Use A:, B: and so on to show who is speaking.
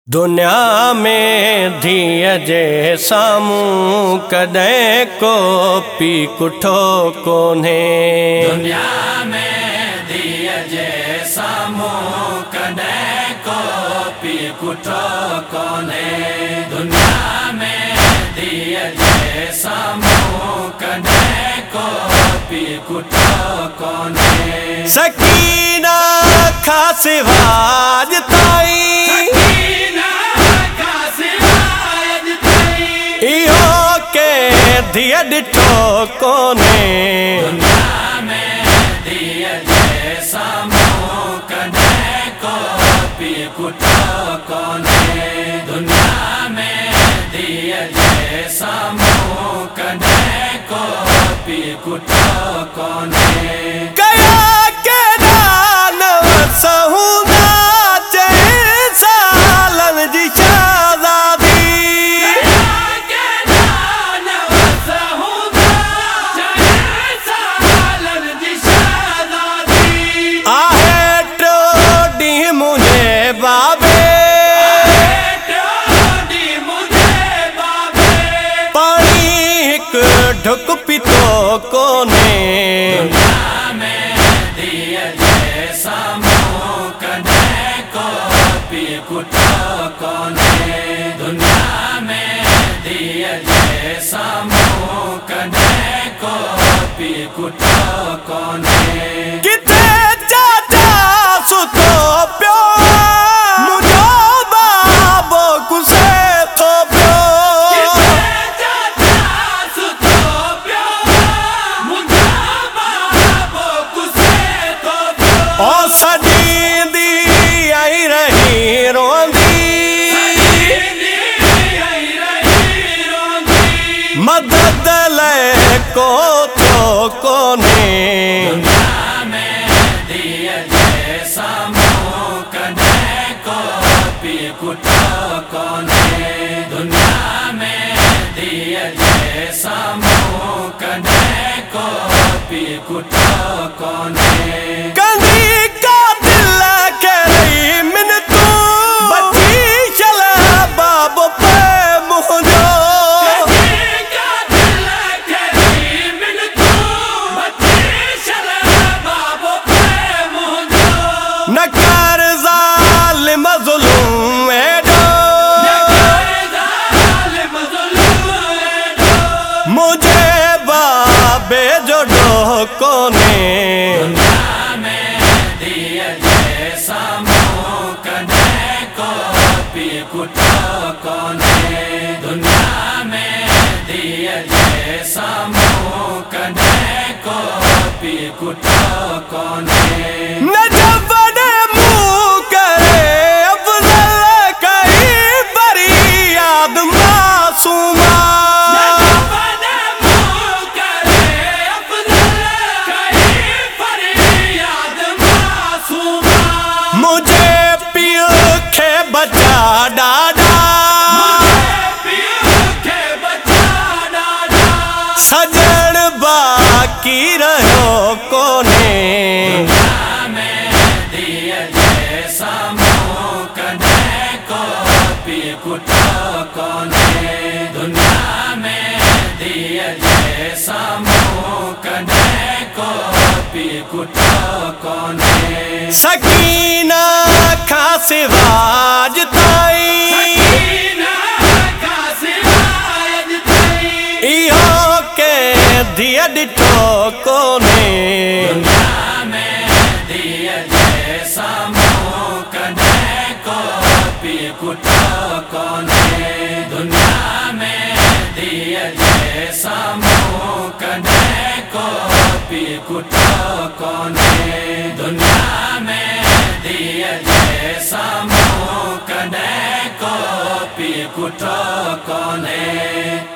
A: दुनिया में धीअ जे साम्हूं कॾहिं को पीउ कुठो कोन्हे।
B: दुनिया में धीअ जे साम्हूं कॾहिं को पीउ कुठो कोन्हे। दुनिया में धीअ जे साम्हूं कॾहिं को पीउ कुठो कोन्हे।
A: सकीना खां सिवाज ताईं इहो के धीअ ॾिठो कोन्हे।
B: दुनिया में धीअ जे साम्हूं कॾहिं को पीउ कुठो कोन्हे। दुनिया में धीअ जे साम्हूं कॾहिं को पीउ कुठो कोन्हे।
A: कया केॾा नवस हूंदा 4 सालनि जी शहज़ादी। आहे टियों ॾींहुं मुंहिंजे बाबे पाणी हिकु ढुक पीतो कोन्हे।
B: दुनिया में धीअ जे साम्हूं कॾहिं को पीउ कुठो कोन्हे। दुनिया में धीअ जे साम्हूं कॾहिं को पीउ कुठो कोन्हे।
A: किथे चाचा सुतो पियो मुंहिंजो बाबो गुसे थो पियो। ओ सॼी दी आई रही रोंदी मदद लाइ को थो कोन्हे।
B: दुनिया में धीअ जे साम्हूं कॾहिं को पीउ कुठो कोन्हे। दुनिया में धीअ जे साम्हूं कॾहिं को पीउ कुठो कोन्हे।
A: कंदी का दिल के रही मिनतूं बची चल बाबो पे मुंहिंजो। न कर ज़ालिम ज़ुल्म एॾो मुंहिंजे बाबे जो ॾोह कोन्हे।
B: दुनिया में धीअ जे साम्हूं कॾहिं को पीउ कुठो कोन्हे। दुनिया में धीअ जे साम्हूं कॾहिं को पीउ कुठो कोन्हे।
A: न जबन मुंहुं करे अफ़ज़ल कई फरियाद मासूमा। मुंहिंजे पीउ खे बचा ॾाढा सजण बाक़ी रहियो कोन्हे।
B: दुनिया में धीअ जे साम्हूं कॾहिं को पीउ कुठो कोन्हे। दुनिया में धीअ जे साम्हूं कॾहिं को पीउ कुठो कोन्हे।
A: सकीना खां सिवाज ताईं इहो के धीअ ॾिठो कोन्हे।
B: दुनिया में धीअ जे साम्हूं कॾहिं को पीउ कुठो कोन्हे। दुनिया में धीअ जे साम्हूं कॾहिं को पीउ कुठो कोन्हे। दुनिया में धीअ जे साम्हूं कॾहिं को पीउ कुठो कोन्हे।